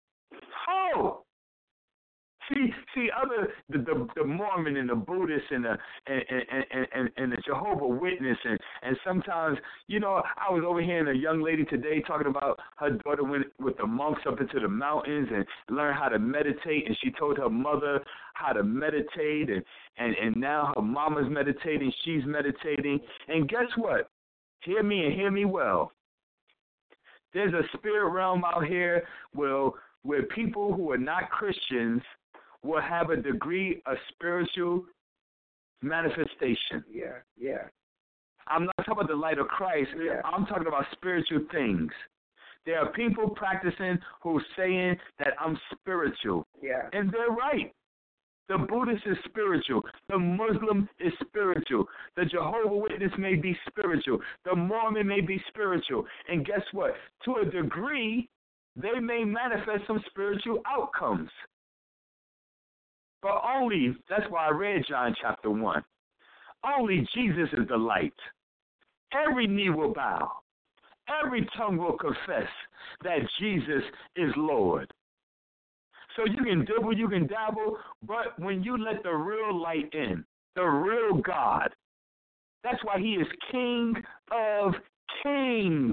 Oh! See, see, other the, the the Mormon and the Buddhist and the and and, and, and the Jehovah Witness and, and sometimes, you know, I was overhearing a young lady today talking about her daughter went with the monks up into the mountains and learned how to meditate, and she told her mother how to meditate, and, and, and now her mama's meditating, she's meditating, and guess what? Hear me and hear me well. There's a spirit realm out here where where people who are not Christians will have a degree of spiritual manifestation. Yeah, yeah. I'm not talking about the light of Christ. Yeah. I'm talking about spiritual things. There are people practicing who saying that I'm spiritual. Yeah. And they're right. The Buddhist is spiritual. The Muslim is spiritual. The Jehovah Witness may be spiritual. The Mormon may be spiritual. And guess what? To a degree, they may manifest some spiritual outcomes. But only, that's why I read John chapter one. Only Jesus is the light. Every knee will bow. Every tongue will confess that Jesus is Lord. So you can dibble, you can dabble, but when you let the real light in, the real God, that's why he is King of Kings.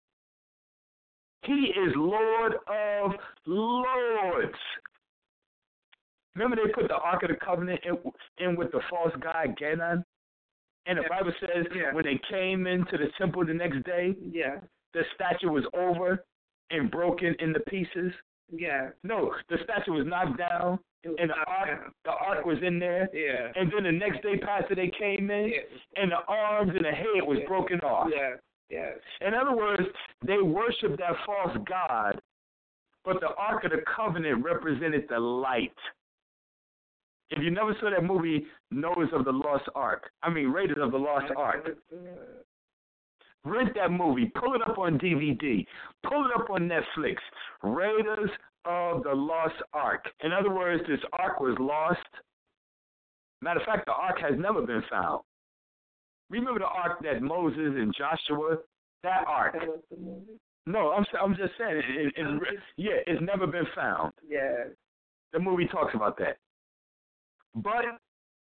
He is Lord of Lords. Remember they put the Ark of the Covenant in, in with the false god Ganon? And the Bible says yeah. when they came into the temple the next day, yeah. the statue was over and broken into pieces. Yeah. No, the statue was knocked down, was and the ark, down. the ark was in there. Yeah. And then the next day, Pastor, they came in, yeah. and the arms and the head was yeah. broken off. Yeah. Yes. In other words, they worshiped that false god, but the Ark of the Covenant represented the light. If you never saw that movie, Noah's of the Lost Ark, I mean Raiders of the Lost Ark, rent that movie, pull it up on D V D, pull it up on Netflix, Raiders of the Lost Ark. In other words, this ark was lost. Matter of fact, the ark has never been found. Remember the ark that Moses and Joshua, that ark. No, I'm I'm just saying, it, it, it, yeah, it's never been found. Yeah. The movie talks about that. But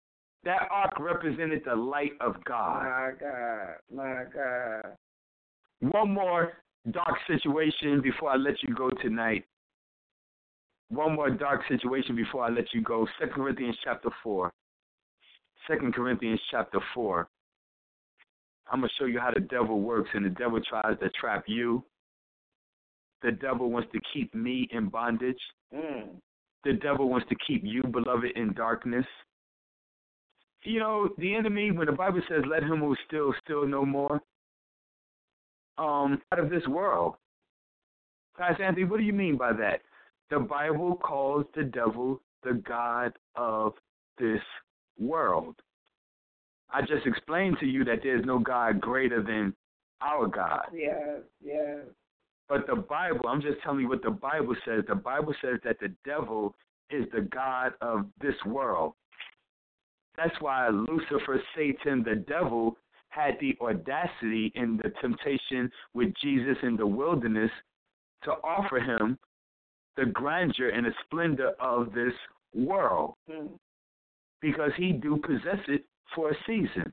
that ark represented the light of God. My God, my God. One more dark situation before I let you go tonight. One more dark situation before I let you go. Second Corinthians chapter four. Second Corinthians chapter four. I'm going to show you how the devil works, and the devil tries to trap you. The devil wants to keep me in bondage. Mm. The devil wants to keep you, beloved, in darkness. You know, the enemy, when the Bible says, let him who still, still no more, um, out of this world. Pastor Anthony, what do you mean by that? The Bible calls the devil the God of this world. I just explained to you that there's no God greater than our God. Yes, yes. But the Bible, I'm just telling you what the Bible says. The Bible says that the devil is the God of this world. That's why Lucifer, Satan, the devil, had the audacity in the temptation with Jesus in the wilderness to offer him the grandeur and the splendor of this world, Mm. because he do possess it for a season.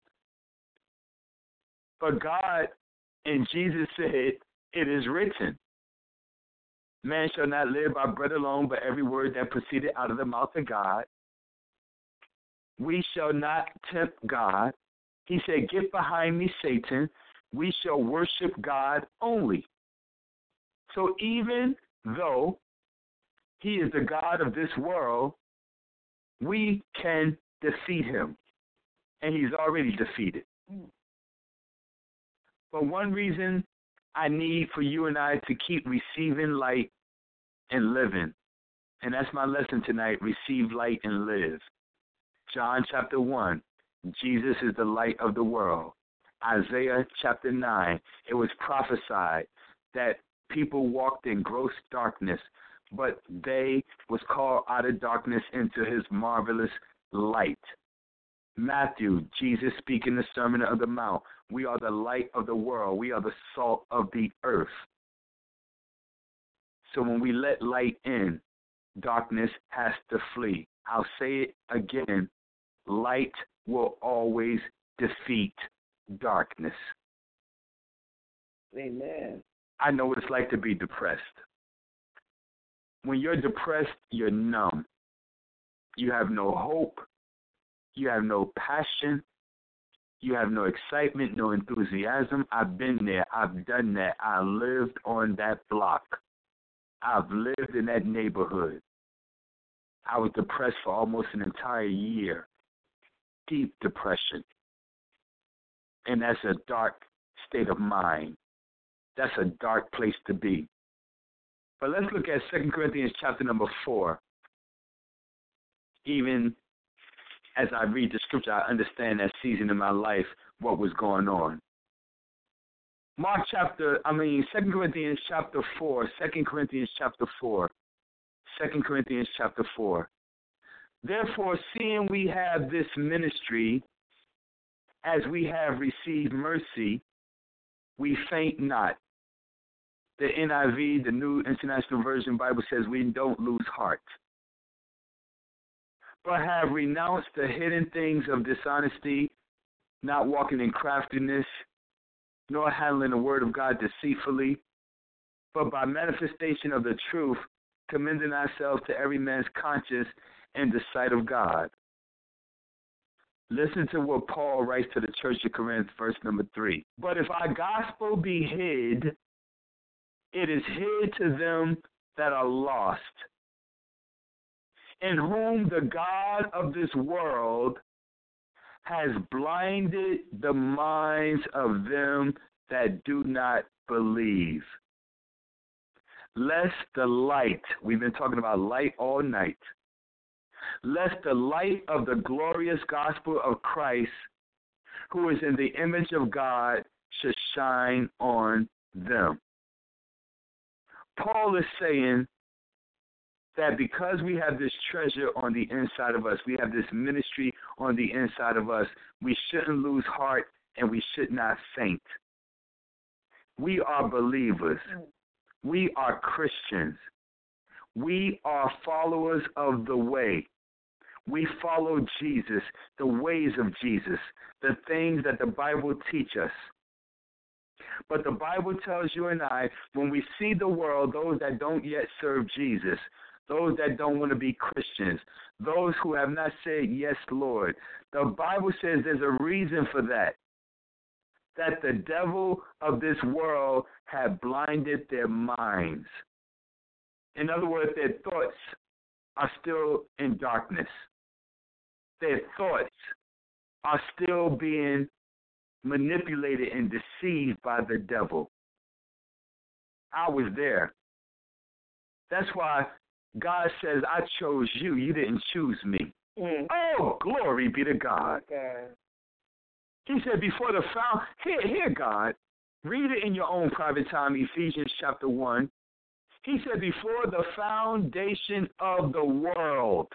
But God and Jesus said, it is written, man shall not live by bread alone, but every word that proceeded out of the mouth of God. We shall not tempt God. He said, get behind me, Satan. We shall worship God only. So even though he is the God of this world, we can defeat him. And he's already defeated. But one reason I need for you and I to keep receiving light and living, and that's my lesson tonight, receive light and live. John chapter one, Jesus is the light of the world. Isaiah chapter nine, it was prophesied that people walked in gross darkness, but they was called out of darkness into his marvelous light. Matthew, Jesus speaking the Sermon of the Mount. We are the light of the world. We are the salt of the earth. So when we let light in, darkness has to flee. I'll say it again. Light will always defeat darkness. Amen. I know what it's like to be depressed. When you're depressed, you're numb. You have no hope. You have no passion. You have no excitement, no enthusiasm. I've been there. I've done that. I lived on that block. I've lived in that neighborhood. I was depressed for almost an entire year. Deep depression. And that's a dark state of mind. That's a dark place to be. But let's look at Second Corinthians chapter number four. Even as I read the scripture, I understand that season in my life, what was going on. Mark chapter, I mean, Second Corinthians chapter four, Second Corinthians chapter four, Second Corinthians chapter four. Therefore, seeing we have this ministry, as we have received mercy, we faint not. The N I V, the New International Version Bible says we don't lose heart, but have renounced the hidden things of dishonesty, not walking in craftiness, nor handling the word of God deceitfully, but by manifestation of the truth, commending ourselves to every man's conscience in the sight of God. Listen to what Paul writes to the church of Corinth, verse number three. But if our gospel be hid, it is hid to them that are lost, in whom the God of this world has blinded the minds of them that do not believe. Lest the light, we've been talking about light all night, lest the light of the glorious gospel of Christ, who is in the image of God, should shine on them. Paul is saying that because we have this treasure on the inside of us, we have this ministry on the inside of us, we shouldn't lose heart and we should not faint. We are believers. We are Christians. We are followers of the way. We follow Jesus, the ways of Jesus, the things that the Bible teaches us. But the Bible tells you and I, when we see the world, those that don't yet serve Jesus, those that don't want to be Christians, those who have not said, yes, Lord, the Bible says there's a reason for that, that the devil of this world had blinded their minds. In other words, their thoughts are still in darkness. Their thoughts are still being manipulated and deceived by the devil. I was there. That's why God says, I chose you. You didn't choose me. Mm. Oh, glory be to God. Okay. He said, before the found, here, here, God, read it in your own private time, Ephesians chapter one. He said, before the foundation of the world,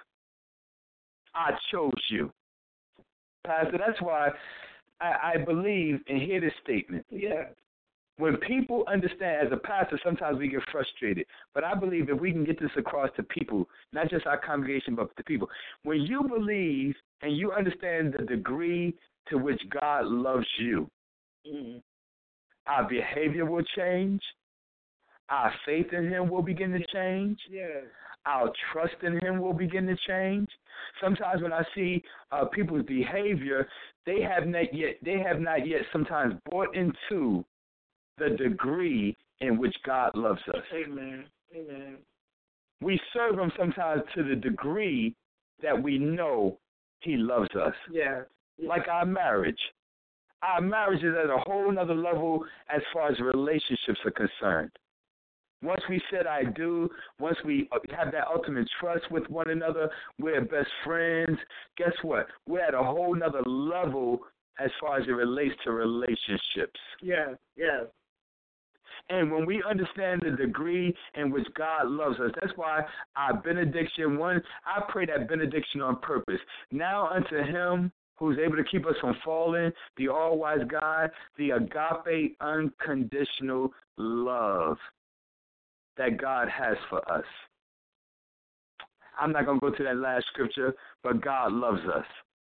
I chose you. Pastor, that's why I, I believe and hear this statement. Yeah. When people understand, as a pastor, sometimes we get frustrated. But I believe if we can get this across to people, not just our congregation, but to people, when you believe and you understand the degree to which God loves you, Mm. our behavior will change. Our faith in him will begin to change. Yes. Our trust in him will begin to change. Sometimes when I see uh, people's behavior, they have not yet, they have not yet sometimes bought into the degree in which God loves us. Amen. Amen. We serve him sometimes to the degree that we know he loves us. Yeah. Yeah. Like our marriage. Our marriage is at a whole nother level as far as relationships are concerned. Once we said I do, once we have that ultimate trust with one another, we're best friends. Guess what? We're at a whole nother level as far as it relates to relationships. Yeah. Yeah. And when we understand the degree in which God loves us, that's why our benediction, one, I pray that benediction on purpose. Now unto him who's able to keep us from falling, the all-wise God, the agape unconditional love that God has for us. I'm not going to go to that last scripture, but God loves us.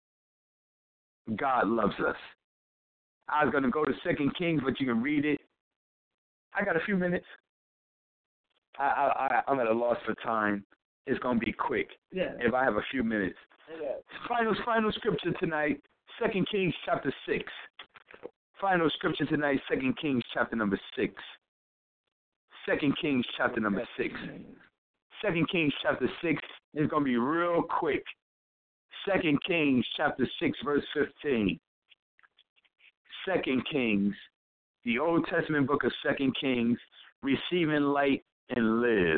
God loves us. I was going to go to Second Kings, but you can read it. I got a few minutes. I, I, I, I'm at a loss for time. It's going to be quick Yeah. if I have a few minutes. Yeah. Final, final scripture tonight, Second Kings chapter six. Final scripture tonight, Second Kings chapter number six. Second Kings chapter number six. Second Kings chapter six is going to be real quick. Second Kings chapter six, verse fifteen. Second Kings, the Old Testament book of Second Kings, receiving light and live.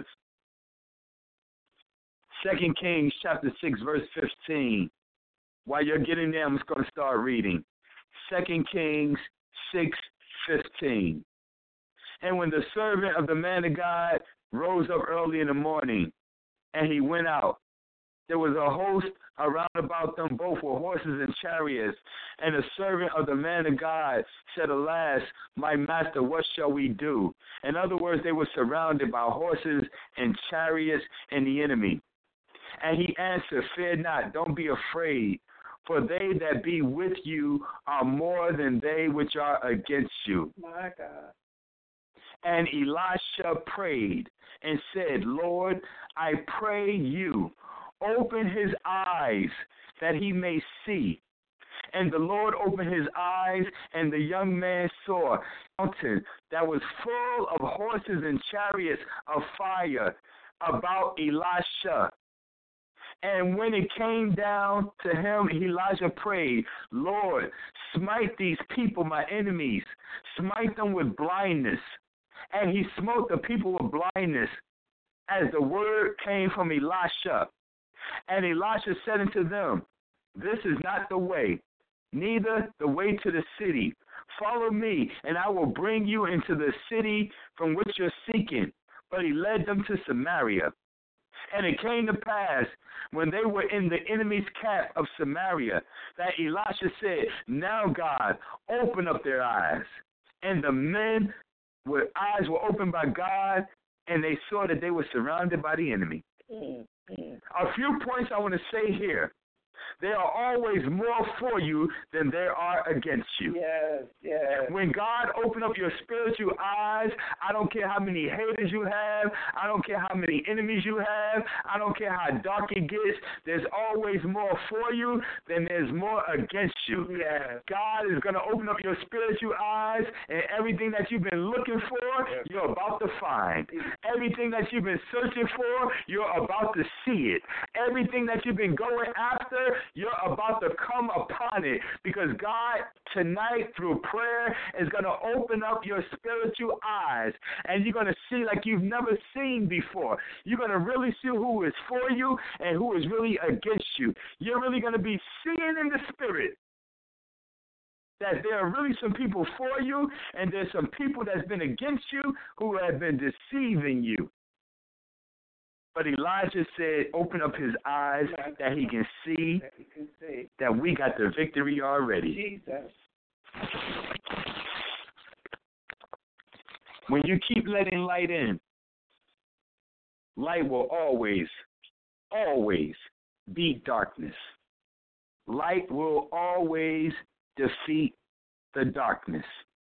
Second Kings chapter six, verse fifteen. While you're getting there, I'm just going to start reading. Second Kings six, fifteen. And when the servant of the man of God rose up early in the morning, and he went out, there was a host around about them, both with horses and chariots. And the servant of the man of God said, alas, my master, what shall we do? In other words, they were surrounded by horses and chariots and the enemy. And he answered, fear not, don't be afraid, for they that be with you are more than they which are against you. My God. And Elisha prayed and said, Lord, I pray you, open his eyes that he may see. And the Lord opened his eyes, and the young man saw a mountain that was full of horses and chariots of fire about Elisha. And when it came down to him, Elijah prayed, Lord, smite these people, my enemies, smite them with blindness. And he smote the people with blindness as the word came from Elisha. And Elisha said unto them, this is not the way, neither the way to the city. Follow me, and I will bring you into the city from which you're seeking. But he led them to Samaria. And it came to pass, when they were in the enemy's camp of Samaria, that Elisha said, now God, open up their eyes. And the men with eyes were opened by God, and they saw that they were surrounded by the enemy. Mm. Mm. A few points I want to say here. there are always more for you than there are against you. Yes, yes. When God opened up your spiritual eyes, I don't care how many haters you have. I don't care how many enemies you have. I don't care how dark it gets. There's always more for you than there's more against you. Yes. God is going to open up your spiritual eyes, and everything that you've been looking for, Yes. you're about to find. Everything that you've been searching for, you're about to see it. Everything that you've been going after, you're about to come upon it, because God tonight through prayer is going to open up your spiritual eyes, and you're going to see like you've never seen before. You're going to really see who is for you and who is really against you. You're really going to be seeing in the spirit that there are really some people for you, and there's some people that's been against you who have been deceiving you. But Elijah said, open up his eyes that he can see That you can see. that we got the victory already. Jesus. When you keep letting light in, light will always, always beat darkness. Light will always defeat the darkness.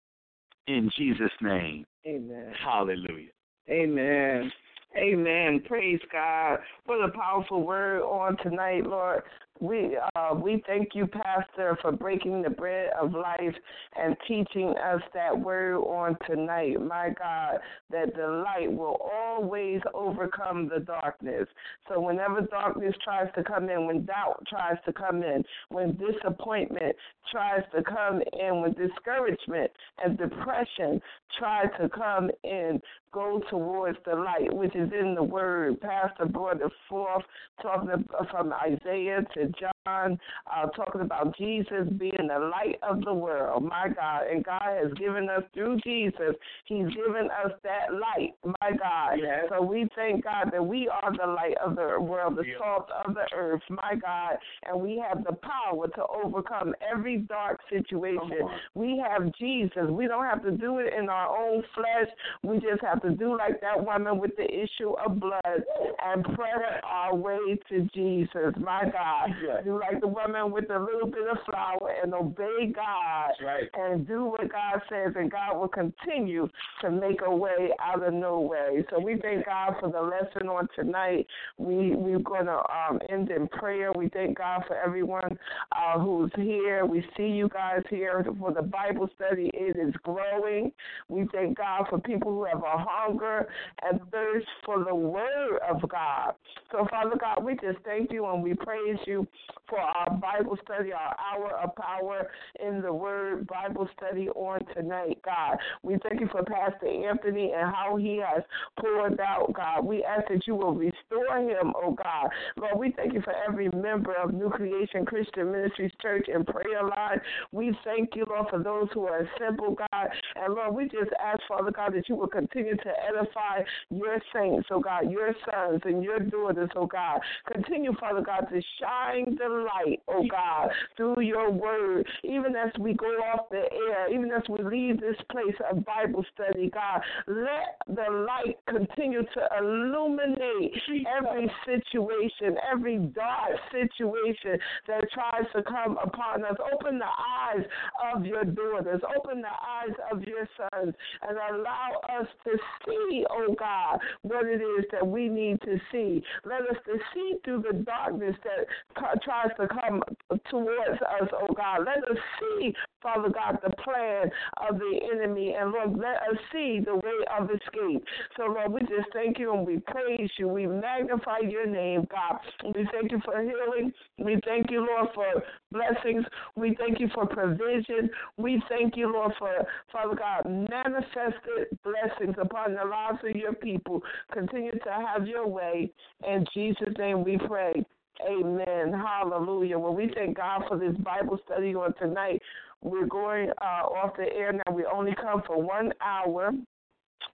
In Jesus' name, Amen. hallelujah. Amen. Amen. Praise God. What a powerful word on tonight, Lord. We uh, we thank you, Pastor, for breaking the bread of life and teaching us that word on tonight. My God, that the light will always overcome the darkness. So whenever darkness tries to come in, when doubt tries to come in, when disappointment tries to come in, when discouragement and depression try to come in, go towards the light, which is in the word. Pastor brought it forth, talking from Isaiah to John, uh, talking about Jesus being the light of the world, my God. And God has given us, through Jesus, he's given us that light, my God. Yes. So we thank God that we are the light of the world, the Yes. salt of the earth, my God. And we have the power to overcome every dark situation. We have Jesus. We don't have to do it in our own flesh. We just have to do like that woman with the issue of blood and press our way to Jesus, my God. Yes. Do like the woman with a little bit of flour and obey God. That's right. And do what God says, and God will continue to make a way out of no way. So we thank God for the lesson on tonight. We, we're going to um, end in prayer. We thank God for everyone uh, who's here. We see you guys here for the Bible study. It is growing. We thank God for people who have a hunger and thirst for the word of God. So, Father God, we just thank you and we praise you for our Bible study, our hour of power in the word Bible study on tonight, God. We thank you for Pastor Anthony and how he has poured out, God. We ask that you will restore him, oh God. Lord, we thank you for every member of New Creation Christian Ministries Church and Prayer Line. We thank you, Lord, for those who are assembled, God. And Lord, we just ask, Father God, that you will continue to edify your saints, oh God, your sons and your daughters, oh God. Continue, Father God, to shine the light, oh God, through your word, even as we go off the air, even as we leave this place of Bible study, God. Let the light continue to illuminate every situation, every dark situation that tries to come upon us. Open the eyes of your daughters, open the eyes of your sons, and allow us to see, oh God, what it is that we need to see. Let us to see through the darkness that tries to come towards us, oh God. Let us see, Father God, the plan of the enemy, and Lord, let us see the way of escape. So, Lord, we just thank you and we praise you. We magnify your name, God. We thank you for healing. We thank you, Lord, for blessings. We thank you for provision. We thank you, Lord, for, Father God, manifested blessings upon the lives of your people. Continue to have your way. In Jesus' name we pray. Amen. Hallelujah. Well, we thank God for this Bible study on tonight. We're going uh, off the air now. We only come for one hour.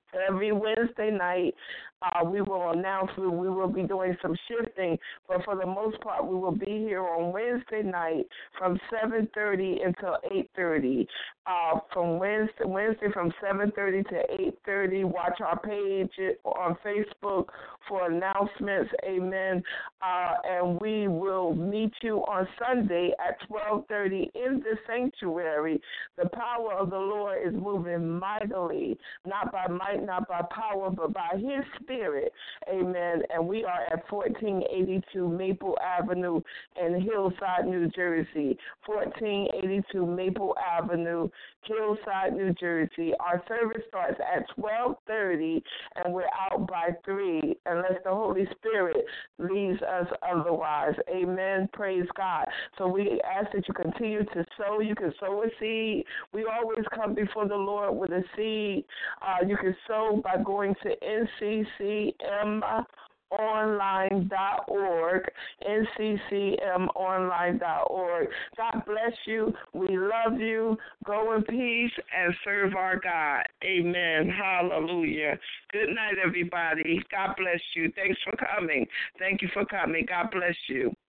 Every Wednesday night, uh, we will announce we, we will be doing some shifting, but for the most part, we will be here on Wednesday night from seven thirty until eight thirty. Uh, from Wednesday, Wednesday from seven thirty to eight thirty. Watch our page on Facebook for announcements. Amen. Uh, and we will meet you on Sunday at twelve thirty in the sanctuary. The power of the Lord is moving mightily, not by might, not by power, but by His Spirit. Amen. And we are at fourteen eighty-two Maple Avenue in Hillside, New Jersey. fourteen eighty-two Maple Avenue, Hillside, New Jersey. Our service starts at twelve thirty, and we're out by three, unless the Holy Spirit leads us otherwise. Amen. Praise God. So we ask that you continue to sow. You can sow a seed. We always come before the Lord with a seed. Uh, you can sow by going to N C C M online dot org, N C C M online dot org. God bless you. We love you. Go in peace and serve our God. Amen. Hallelujah. Good night, everybody. God bless you. Thanks for coming. Thank you for coming. God bless you.